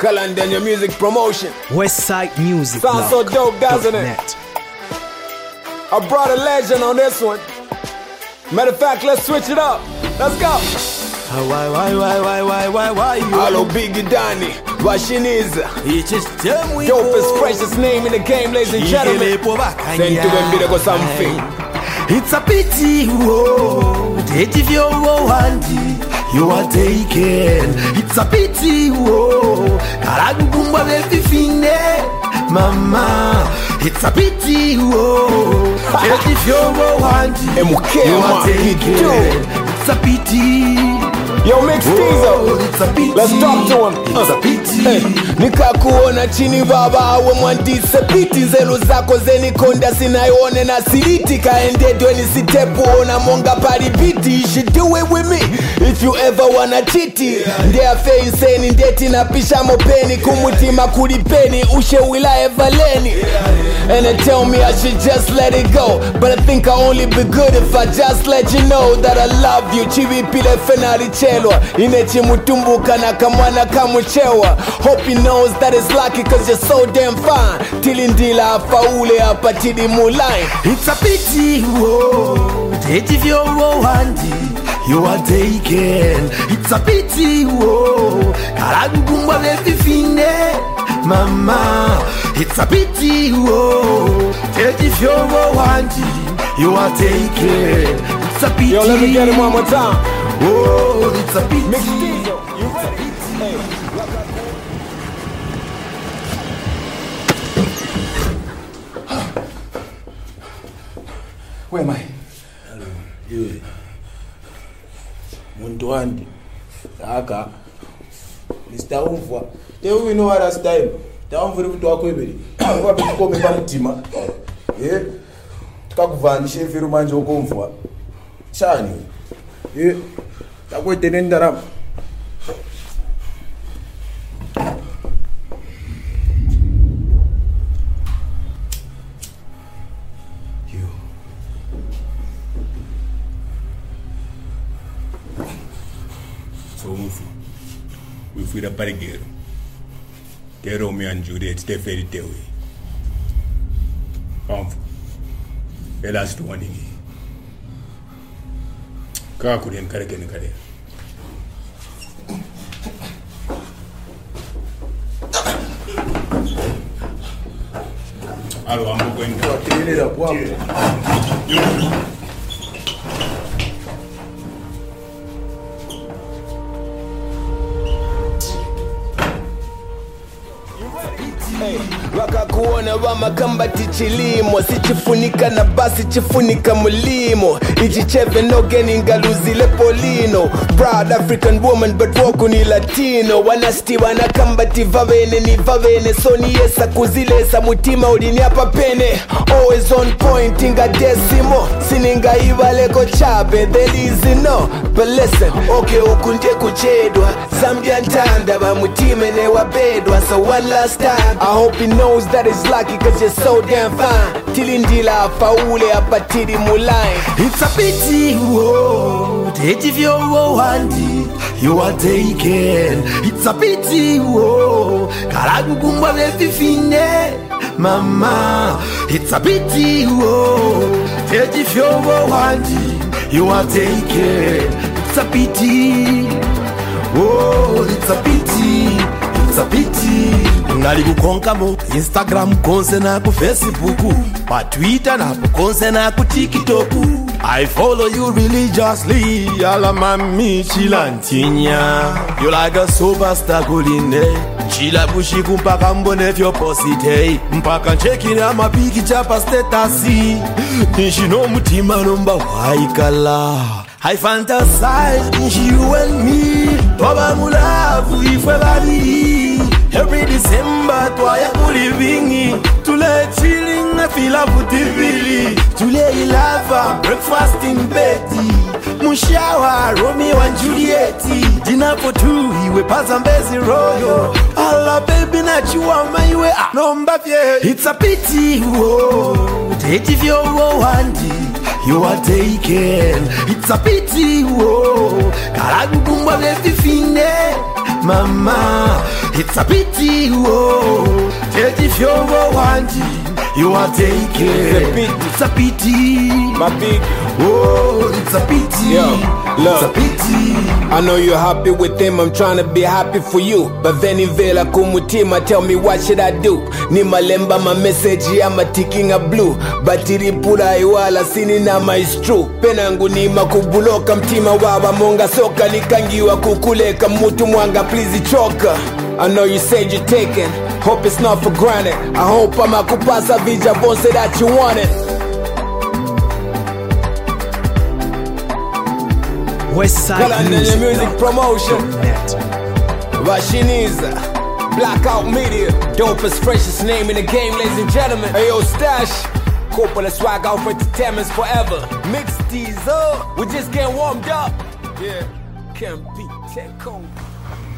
Kalandania Music Promotion. Westside Music. Sounds so dope, doesn't it? I brought a legend on this one. Matter of fact, let's switch it up. Let's go. Why? Hello, Biggie Danny, Washiniza. It's just Dopest, freshest name in the game, ladies and gentlemen. Send to them bit of something. It's a pity, whoa. If you want you are taken. It's a pity, whoa. Karagumba everything mama. It's a pity, whoa. If you want you are taken. It's a pity. Yo, mix these up. It's a pity. Let's talk to him. It's a pity. Nikakuona chini baba awe mwandise piti zelu zako zenikonda sinaione na siliti kaendedwe nisitepu ona monga paribiti. You should do it with me if you ever wanna chiti. Ndea feiseni ndeti na pisha mopeni kumutima kulipeni ushe wilaya valeni. And they tell me I should just let it go, but I think I only be good if I just let you know that I love you. Chivipile fenari chelwa inechi mutumbuka na kamwana kamuchewa. Hope he knows that it's lucky cause you're so damn fine. Tilindila faule hapa tidi mulai. It's a pity, whoa. If you want you are taken. It's a pity, whoa. Karagumba everything mama. It's a pity, whoa. If you want you are taken. It's a pity. Yo, let me get it one more time. Oh, it's a pity. Mix Diesel, you ready? Hey, where am I? Hello, you. Muntuandi. Aka. Mr. Umfwa. Tell we know how that's time. Down for the to akwebeli. Kwa biko me pamutima. Tukakuvanisha ifiru manje ukomfwa. Chani. Takwete nendara. So we feel the parigero. They Romeo and Juliet, they fairy tale. The last one in Kakuri and Karakan Kare. Hello, I'm going to clean it up. Wakakuona wamakamba tichilimo sichifunika na basi chifunika mulimo ichicheve nogeni ngaluzile polino. Proud African woman but woko ni Latino. Wanasti wanakamba tivavene ni vavene soni yesa kuzilesa mutima uliniapa pene. Always on point inga decimo sininga ivaleko chabe there is no. But listen, okay ukundye kuchedwa Zambia ntanda ba mutime ne wabedwa. So one last time I hope he knows that it's lucky cause you're so damn fine. Tilindila faule hapa tidi mulai. It's a pity, whoa. If you want you are taken. It's a pity, whoa. Karagumba everything mama. It's a pity, whoa. If you want you are taken. It's a pity, whoa. It's a pity. It's a pity. Ngali kukonka mo Instagram konse na ku Facebook, pa Twitter na konse na ku TikTok. I follow you religiously. Ala mami chilantinya. You like a superstar kuline. Chila bushi kumpaka mbone fyo posite. Mpaka checking ya mapiki chapa status. Nishino mutima nomba waikala. I fantasize you and me. Baba mulavu ifwe babi. Every December twaya kulivingi. Tule chilling na fila vutivili. Tule ilava breakfast in bedi. Mushawa Romeo and Juliet. Dinner for two iwe pazambezi royo. Alla baby na chuama iwe nomba fye. It's a pity, whoa. If you want you are taken. It's a pity, whoa. Karagumba everything mama. It's a pity, oh, that if you want it, you are taken. It's a pity, My big, oh, it's a pity. Yo, look. It's a pity. I know you're happy with him, I'm trying to be happy for you. But then in Vela Kumutima, tell me what should I do? Ni malemba my message, I'm a ticking a blue. Batiri pula iwala sini nama is true. Penangu ni makubuloka mtima wawa monga soka nikangiwa kukuleka mutu mwanga please choka. I know you said you're taken, hope it's not for granted. I hope I'm a kupasa vija bonse that you want it. Westside Music Promotion. Vashiniza, Blackout Media, dopest, freshest name in the game, ladies and gentlemen. Hey yo, Stash, corporate swag out for entertainment forever. Mix these up, we just getting warmed up. Yeah, can't beat Tech Home.